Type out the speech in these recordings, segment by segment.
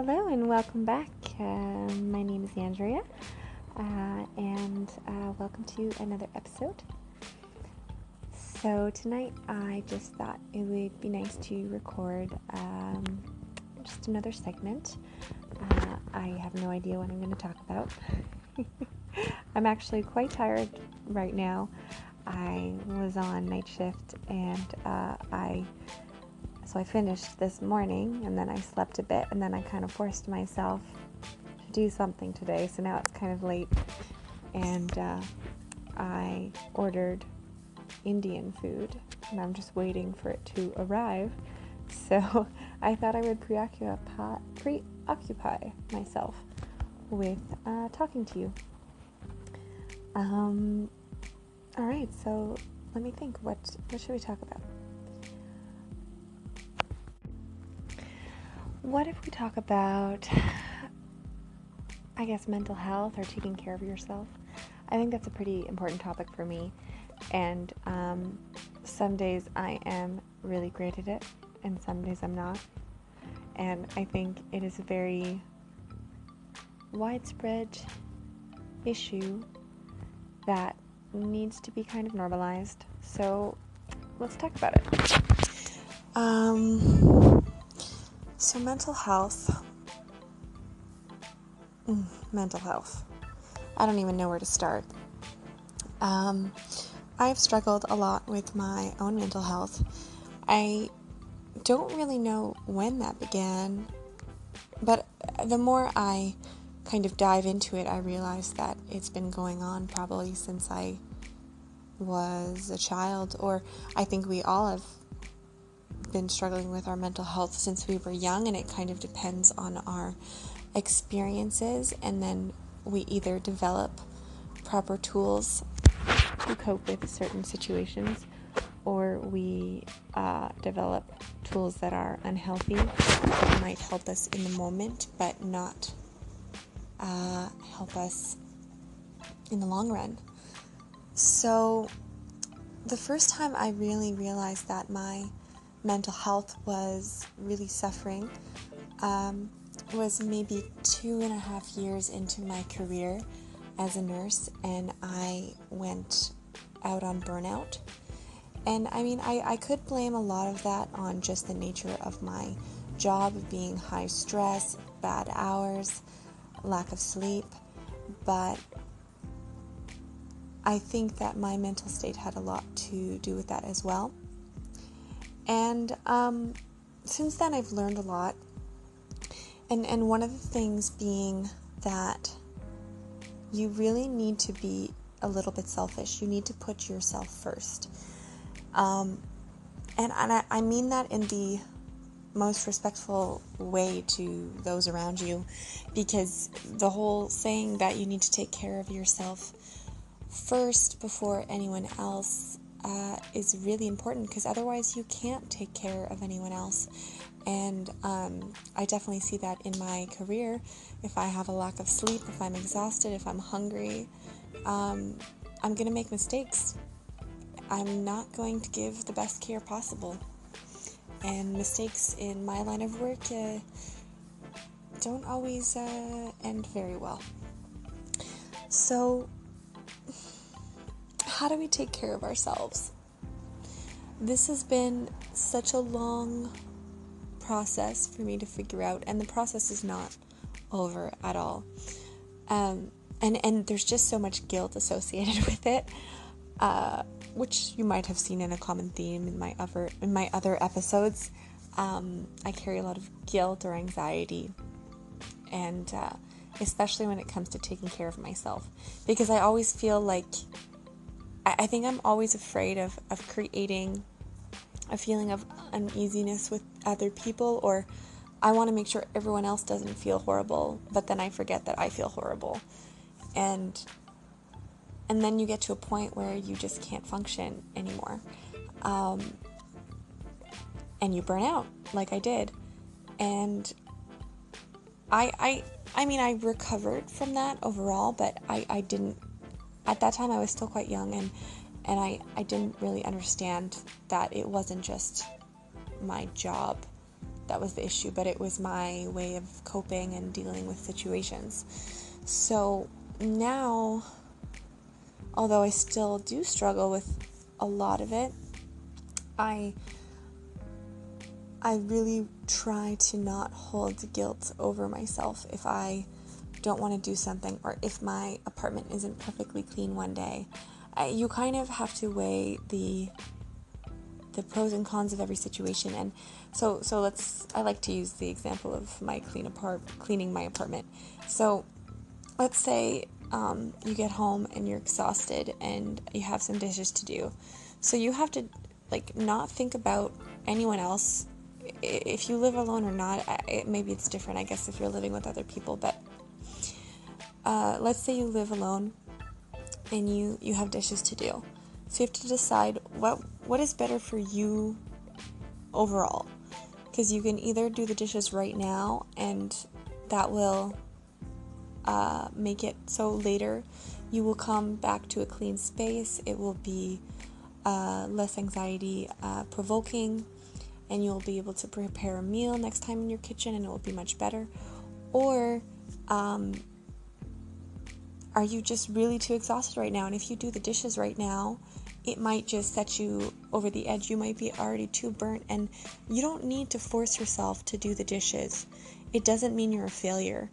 Hello and welcome back. My name is Andrea, and welcome to another episode. So tonight I just thought it would be nice to record just another segment. I have no idea what I'm going to talk about. I'm actually quite tired right now. I was on night shift and So I finished this morning, and then I slept a bit, and then I kind of forced myself to do something today, so now it's kind of late, and I ordered Indian food, and I'm just waiting for it to arrive, so I thought I would preoccupy myself with talking to you. Alright, so let me think, what should we talk about? What if we talk about, I guess, mental health or taking care of yourself? I think that's a pretty important topic for me, and some days I am really great at it, and some days I'm not, and I think it is a very widespread issue that needs to be kind of normalized, so let's talk about it. So mental health. I don't even know where to start. I've struggled a lot with my own mental health. I don't really know when that began, but the more I kind of dive into it, I realize that it's been going on probably since I was a child, or I think we all have been struggling with our mental health since we were young, and it kind of depends on our experiences, and then we either develop proper tools to cope with certain situations, or we develop tools that are unhealthy that might help us in the moment but not help us in the long run. So the first time I really realized that my mental health was really suffering was maybe 2.5 years into my career as a nurse, and I went out on burnout. And I mean, I could blame a lot of that on just the nature of my job being high stress, bad hours, lack of sleep, but I think that my mental state had a lot to do with that as well. And since then I've learned a lot, and one of the things being that you really need to be a little bit selfish. You need to put yourself first. And I mean that in the most respectful way to those around you, because the whole saying that you need to take care of yourself first before anyone else is really important, because otherwise you can't take care of anyone else. And I definitely see that in my career. If I have a lack of sleep, if I'm exhausted, if I'm hungry, I'm going to make mistakes. I'm not going to give the best care possible. And mistakes in my line of work don't always end very well. So how do we take care of ourselves? This has been such a long process for me to figure out, and the process is not over at all. And there's just so much guilt associated with it, which you might have seen in a common theme in my other episodes. I carry a lot of guilt or anxiety, and especially when it comes to taking care of myself, because I always feel like I think I'm always afraid of creating a feeling of uneasiness with other people, or I want to make sure everyone else doesn't feel horrible, but then I forget that I feel horrible. And then you get to a point where you just can't function anymore. And you burn out, like I did. And I mean, I recovered from that overall, but I didn't. At that time, I was still quite young, and I didn't really understand that it wasn't just my job that was the issue, but it was my way of coping and dealing with situations. So now, although I still do struggle with a lot of it, I really try to not hold guilt over myself if I don't want to do something, or if my apartment isn't perfectly clean one day. You kind of have to weigh the pros and cons of every situation. And so I like to use the example of my cleaning my apartment. So let's say you get home and you're exhausted and you have some dishes to do. So you have to not think about anyone else. If you live alone or not, maybe it's different, I guess, if you're living with other people. But let's say you live alone and you have dishes to do. So you have to decide what is better for you overall. Because you can either do the dishes right now, and that will make it so later you will come back to a clean space. It will be less anxiety provoking, and you'll be able to prepare a meal next time in your kitchen, and it will be much better. Or are you just really too exhausted right now? And if you do the dishes right now, it might just set you over the edge. You might be already too burnt, and you don't need to force yourself to do the dishes. It doesn't mean you're a failure.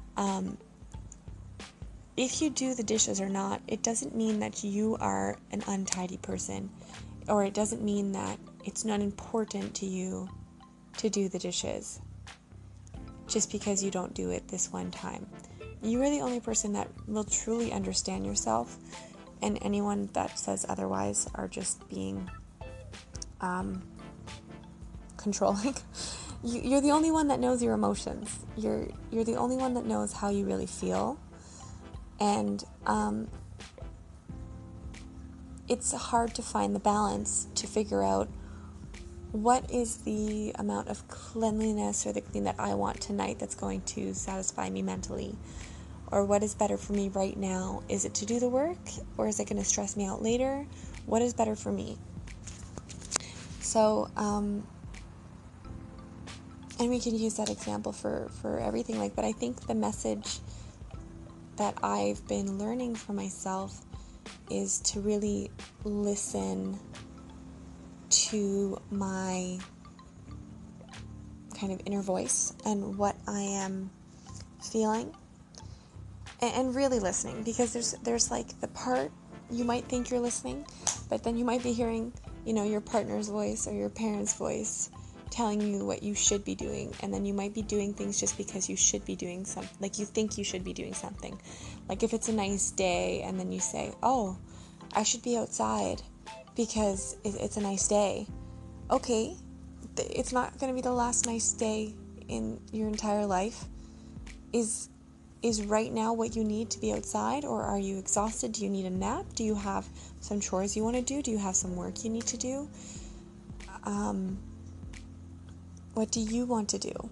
If you do the dishes or not, it doesn't mean that you are an untidy person, or it doesn't mean that it's not important to you to do the dishes just because you don't do it this one time. You are the only person that will truly understand yourself, and anyone that says otherwise are just being controlling. You're the only one that knows your emotions. You're the only one that knows how you really feel. And it's hard to find the balance to figure out what is the amount of cleanliness or the clean that I want tonight that's going to satisfy me mentally. Or what is better for me right now? Is it to do the work, or is it going to stress me out later? What is better for me? So, and we can use that example for everything. But I think the message that I've been learning for myself is to really listen to my kind of inner voice and what I am feeling. And really listening, because there's the part you might think you're listening, but then you might be hearing, your partner's voice or your parents' voice telling you what you should be doing, and then you might be doing things just because you should be doing something, you think you should be doing something. If it's a nice day, and then you say, oh, I should be outside because it's a nice day. Okay, it's not going to be the last nice day in your entire life. Is right now what you need to be outside, or are you exhausted? Do you need a nap? Do you have some chores you want to do? Do you have some work you need to do? What do you want to do?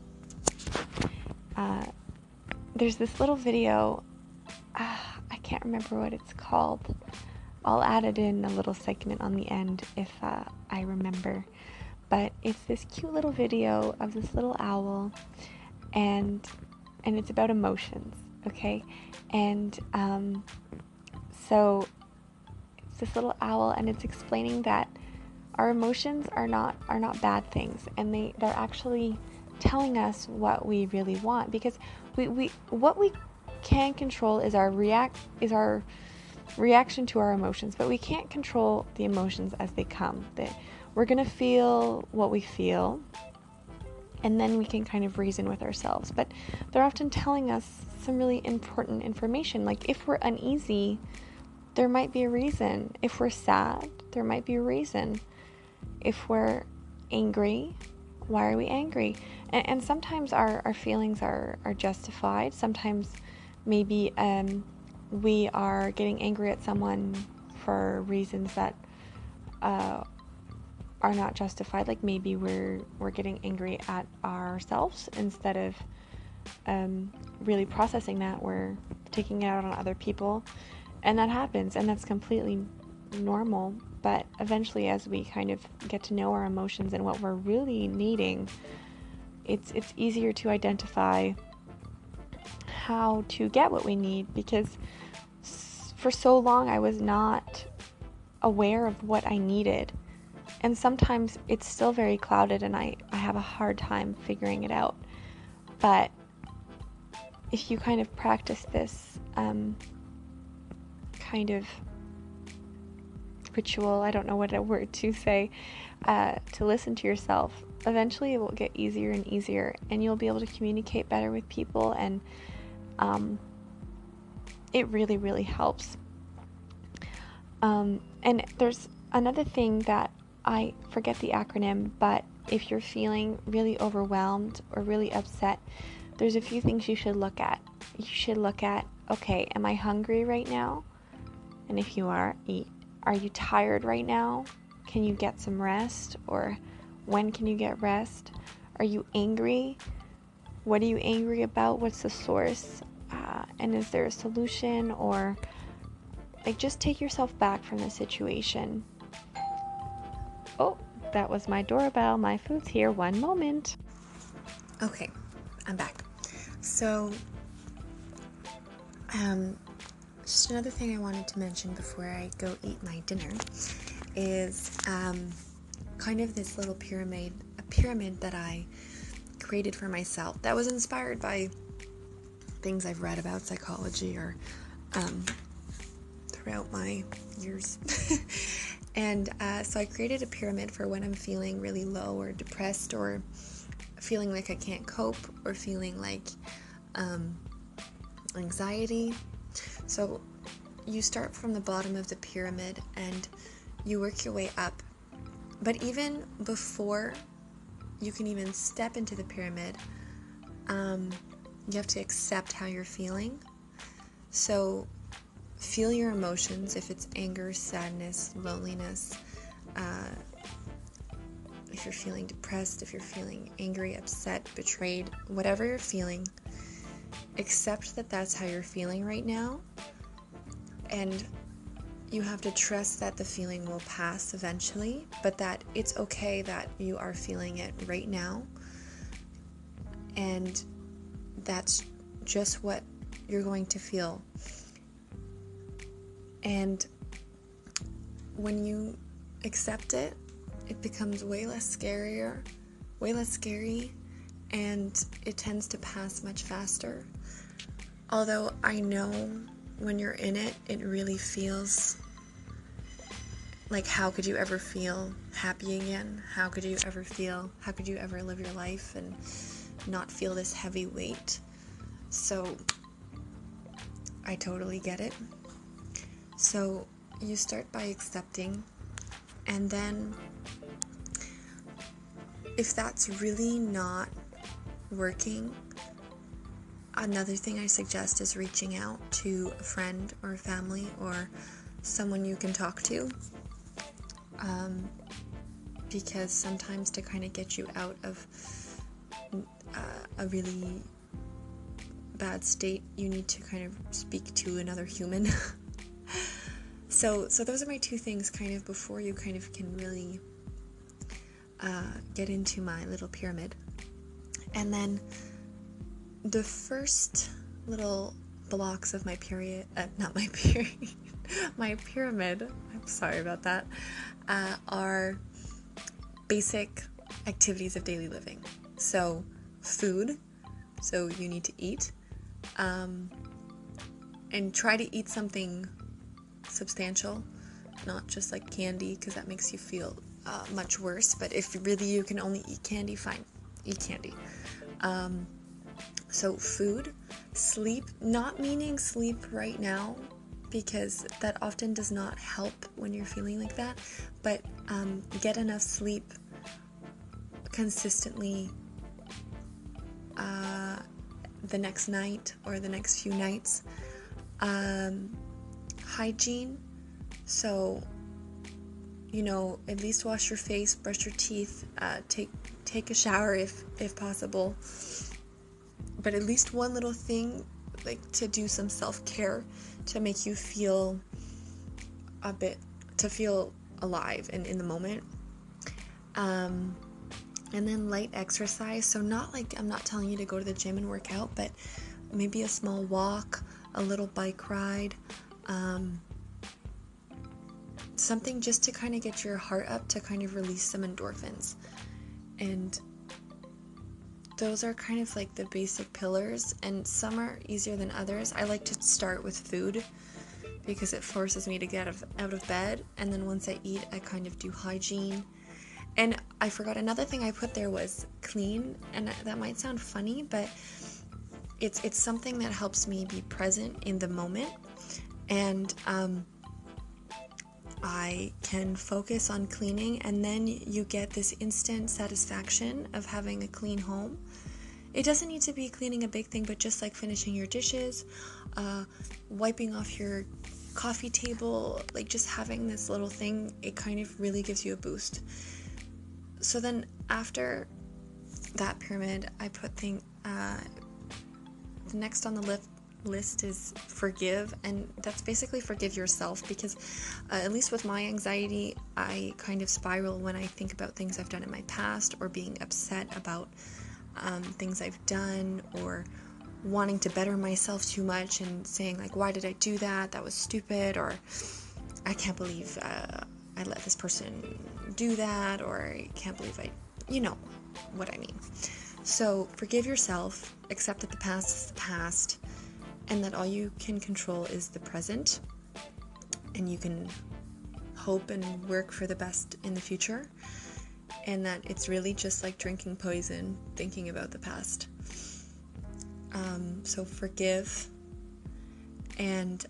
There's this little video, I can't remember what it's called. I'll add it in a little segment on the end if I remember. But it's this cute little video of this little owl, and it's about emotions, okay? And so it's this little owl, and it's explaining that our emotions are not bad things, and they're actually telling us what we really want, because we what we can control is our reaction to our emotions, but we can't control the emotions as they come. That we're gonna feel what we feel, and then we can kind of reason with ourselves. But they're often telling us some really important information. If we're uneasy, there might be a reason. If we're sad, there might be a reason. If we're angry, why are we angry? And sometimes our feelings are justified. Sometimes maybe we are getting angry at someone for reasons that are not justified. Maybe we're getting angry at ourselves instead of really processing that. We're taking it out on other people, and that happens, and that's completely normal. But eventually, as we kind of get to know our emotions and what we're really needing, it's easier to identify how to get what we need, because for so long I was not aware of what I needed. And sometimes it's still very clouded and I have a hard time figuring it out. But if you kind of practice this kind of ritual, I don't know what a word to say, to listen to yourself, eventually it will get easier and easier, and you'll be able to communicate better with people, and it really, really helps. And there's another thing that I forget the acronym, but if you're feeling really overwhelmed or really upset, there's a few things you should look at. You should look at, okay, am I hungry right now? And if you are, eat. Are you tired right now? Can you get some rest? Or when can you get rest? Are you angry? What are you angry about? What's the source? And is there a solution? Or just take yourself back from the situation. Oh, that was my doorbell. My food's here. One moment. Okay, I'm back. So, just another thing I wanted to mention before I go eat my dinner is kind of this little pyramid that I created for myself that was inspired by things I've read about psychology or throughout my years. And so I created a pyramid for when I'm feeling really low or depressed or feeling like I can't cope or feeling like anxiety. So you start from the bottom of the pyramid and you work your way up. But even before you can even step into the pyramid, you have to accept how you're feeling. So feel your emotions, if it's anger, sadness, loneliness, if you're feeling depressed, if you're feeling angry, upset, betrayed, whatever you're feeling, accept that that's how you're feeling right now, and you have to trust that the feeling will pass eventually, but that it's okay that you are feeling it right now, and that's just what you're going to feel. And when you accept it, it becomes way less scary, and it tends to pass much faster. Although I know when you're in it, it really feels like, how could you ever feel happy again? How could you ever live your life and not feel this heavy weight? So I totally get it. So you start by accepting, and then if that's really not working, another thing I suggest is reaching out to a friend or a family or someone you can talk to, because sometimes to kind of get you out of a really bad state, you need to kind of speak to another human. So those are my two things kind of before you kind of can really get into my little pyramid. And then the first little blocks of my my pyramid, I'm sorry about that, are basic activities of daily living. So food, so you need to eat, and try to eat something substantial, not just like candy, because that makes you feel much worse. But if really you can only eat candy, fine, eat candy. So food, sleep, not meaning sleep right now, because that often does not help when you're feeling like that, but get enough sleep consistently the next night or the next few nights. Hygiene, so at least wash your face, brush your teeth, take a shower if possible, but at least one little thing, like to do some self-care to make you feel to feel alive and in the moment. And then light exercise. So not like, I'm not telling you to go to the gym and work out, but maybe a small walk, a little bike ride, something just to kind of get your heart up, to kind of release some endorphins. And those are kind of like the basic pillars, and some are easier than others. I like to start with food because it forces me to get out of bed, and then once I eat, I kind of do hygiene. And I forgot another thing I put there was clean, and that might sound funny, but it's something that helps me be present in the moment, and I can focus on cleaning, and then you get this instant satisfaction of having a clean home. It doesn't need to be cleaning a big thing, but just like finishing your dishes, wiping off your coffee table, like just having this little thing, it kind of really gives you a boost. So then after that pyramid, I put the next on the list is forgive, and that's basically forgive yourself, because at least with my anxiety, I kind of spiral when I think about things I've done in my past, or being upset about things I've done, or wanting to better myself too much and saying like, why did I do that? That was stupid, or I can't believe I let this person do that, or I can't believe you know what I mean. So forgive yourself, accept that the past is the past, and that all you can control is the present, and you can hope and work for the best in the future, and that it's really just like drinking poison, thinking about the past. So forgive, and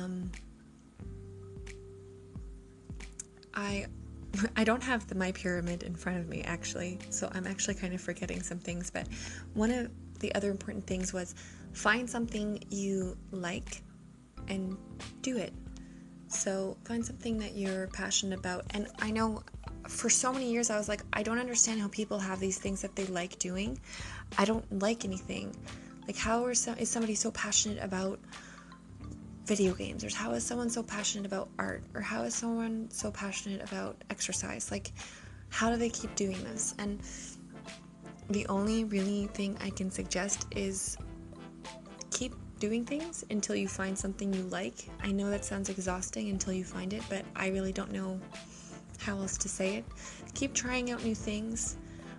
I don't have my pyramid in front of me, actually, so I'm actually kind of forgetting some things, but one of the other important things was find something you like and do it. So find something that you're passionate about. And I know for so many years I was like, I don't understand how people have these things that they like doing. I don't like anything. Like, how is somebody so passionate about video games, or how is someone so passionate about art, or how is someone so passionate about exercise? Like, how do they keep doing this? And the only really thing I can suggest is keep doing things until you find something you like. I know that sounds exhausting until you find it, but I really don't know how else to say it. Keep trying out new things.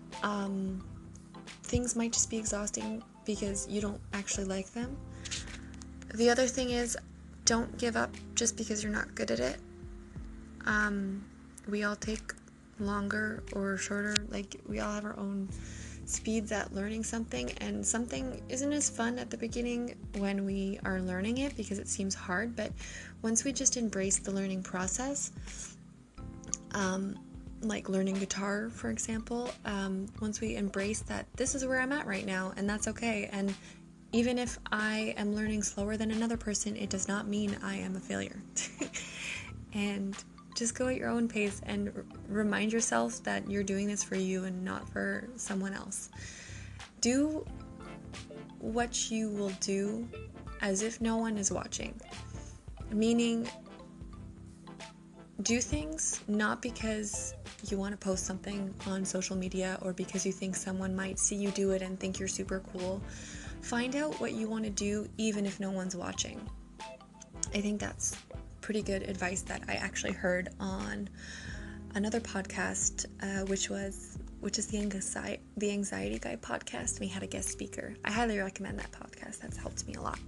Things might just be exhausting because you don't actually like them. The other thing is, don't give up just because you're not good at it. We all take longer or shorter, like we all have our own speeds at learning something, and something isn't as fun at the beginning when we are learning it because it seems hard, but once we just embrace the learning process, like learning guitar, for example, once we embrace that this is where I'm at right now, and that's okay, and even if I am learning slower than another person, it does not mean I am a failure. And just go at your own pace and remind yourself that you're doing this for you and not for someone else. Do what you will do as if no one is watching. Meaning, do things not because you want to post something on social media or because you think someone might see you do it and think you're super cool. Find out what you want to do even if no one's watching. I think that's pretty good advice that I actually heard on another podcast, which is the Anxiety Guy podcast. We had a guest speaker. I highly recommend that podcast. That's helped me a lot.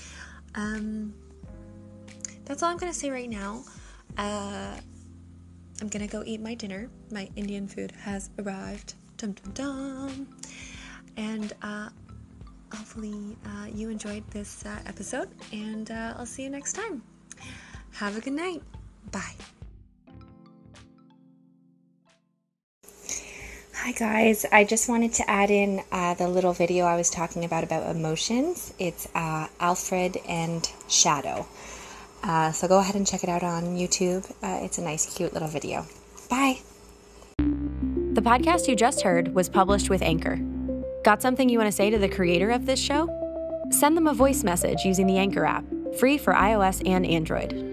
That's all I'm going to say right now. I'm going to go eat my dinner. My Indian food has arrived. Dum dum dum. And hopefully you enjoyed this episode, and I'll see you next time. Have a good night. Bye. Hi guys, I just wanted to add in the little video I was talking about emotions. It's Alfred and Shadow. So go ahead and check it out on YouTube. It's a nice, cute little video. Bye. The podcast you just heard was published with Anchor. Got something you want to say to the creator of this show? Send them a voice message using the Anchor app, free for iOS and Android.